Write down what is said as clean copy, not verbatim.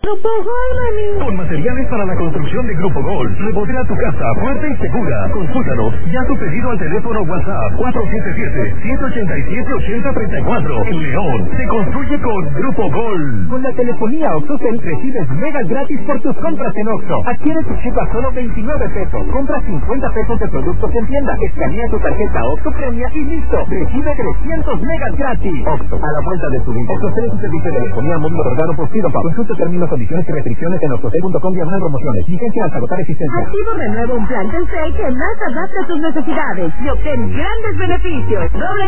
Grupo Gol, mami. Con materiales para la construcción de Grupo Gol. Remodela tu casa fuerte y segura. Consúltanos. Ya tu pedido al teléfono WhatsApp 477-187-8034. En León. Se construye con Grupo Gol. Con la telefonía OxoCell recibes megas gratis por tus compras en Oxxo. Adquiere tu chip a solo 29 pesos. Compra 50 pesos de productos en tienda. Escanea tu tarjeta Oxxo Premia y listo. Recibe 300 megas gratis. Oxxo, a la vuelta de tu vida. OxoCell es un servicio de telefonía móvil otorgado por Fido Pau. Consulta términos, condiciones y restricciones en oxocell.com/promociones. Vigencia hasta agotar existencia. Activo renueva un plan Telcel que más adapta a tus necesidades y obtén grandes beneficios. Doble